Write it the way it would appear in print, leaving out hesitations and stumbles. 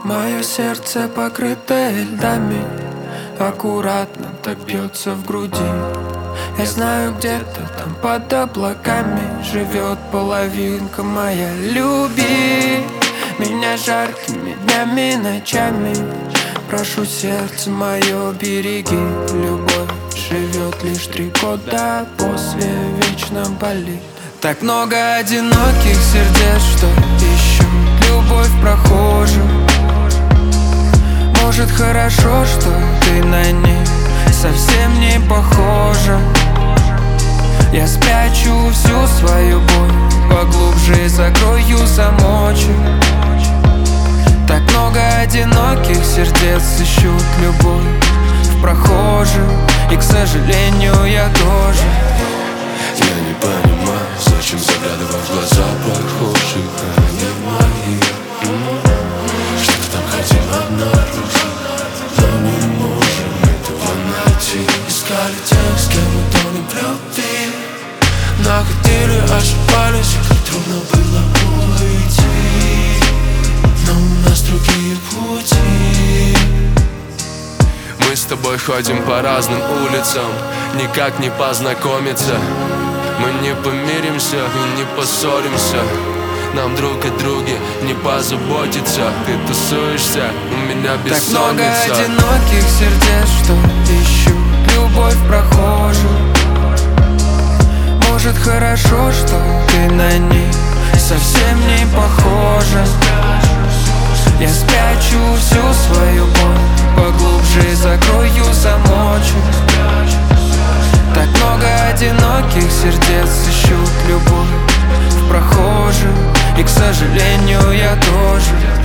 Мое сердце покрыто льдами, аккуратно так бьется в груди. Я знаю, где-то там под облаками живет половинка моя. Люби меня жаркими днями, ночами. Прошу, сердце мое, береги. Любовь живет лишь 3 года, после вечно болит. Так много одиноких сердец, что ищут любовь в прохожем. Может, хорошо, что ты на них совсем не похожа. Я спрячу всю свою боль поглубже, закрою замочек. Так много одиноких сердец ищут любовь в прохожем. И, к сожалению, я тоже. Я не понимаю, зачем заглядывать в глаза прохожих, они мои. Что-то там хотим обнаружить, но не можем этого найти. Искали тех, с кем мы тонем в любви, находили, ошибались, и трудно было уйти. Но у нас другие пути. Мы с тобой ходим по разным улицам, никак не познакомиться. Мы не помиримся и не поссоримся, нам друг о друге не позаботиться. Ты тусуешься, у меня бессонница. Так много одиноких сердец, что ищут любовь в прохожем. Может, хорошо, что ты на них совсем не похожа. Я спрячу всю свою боль поглубже, закрою замочек. Так много одиноких сердец ищут любовь в прохожем. И, к сожалению, я тоже.